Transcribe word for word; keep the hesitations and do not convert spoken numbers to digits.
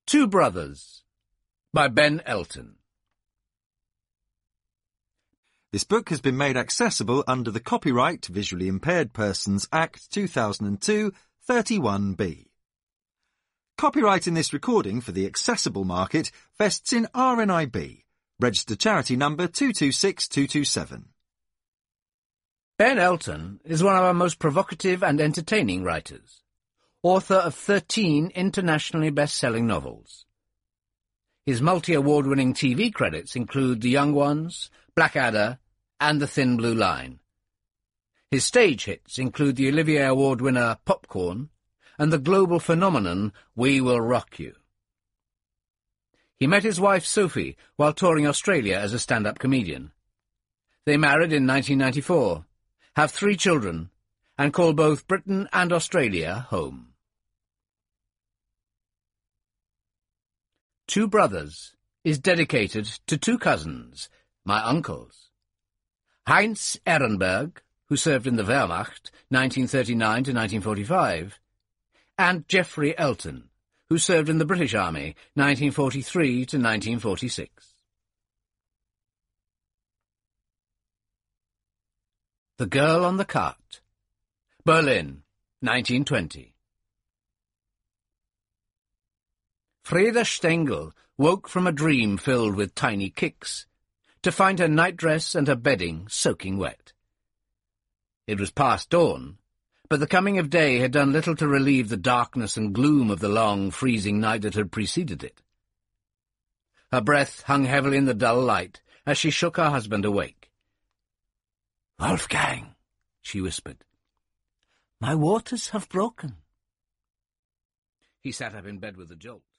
Two Brothers by Ben Elton. This book has been made accessible under the Copyright Visually Impaired Persons Act two thousand two, thirty-one B. Copyright in this recording for the accessible market vests in R N I B, registered charity number two two six two two seven. Ben Elton is one of our most provocative and entertaining writers, author of thirteen internationally best-selling novels. His multi-award-winning T V credits include The Young Ones, Blackadder, and The Thin Blue Line. His stage hits include the Olivier Award winner Popcorn and the global phenomenon We Will Rock You. He met his wife Sophie while touring Australia as a stand-up comedian. They married in nineteen ninety-four, have three children, and call both Britain and Australia home. Two Brothers is dedicated to two cousins, my uncles. Heinz Ehrenberg, who served in the Wehrmacht, nineteen thirty-nine to nineteen forty-five, and Geoffrey Elton, who served in the British Army, nineteen forty-three to nineteen forty-six. The Girl on the Cart, Berlin, nineteen twenty. Freda Stengel woke from a dream filled with tiny kicks to find her nightdress and her bedding soaking wet. It was past dawn, but the coming of day had done little to relieve the darkness and gloom of the long, freezing night that had preceded it. Her breath hung heavily in the dull light as she shook her husband awake. "Wolfgang," she whispered, "my waters have broken." He sat up in bed with a jolt.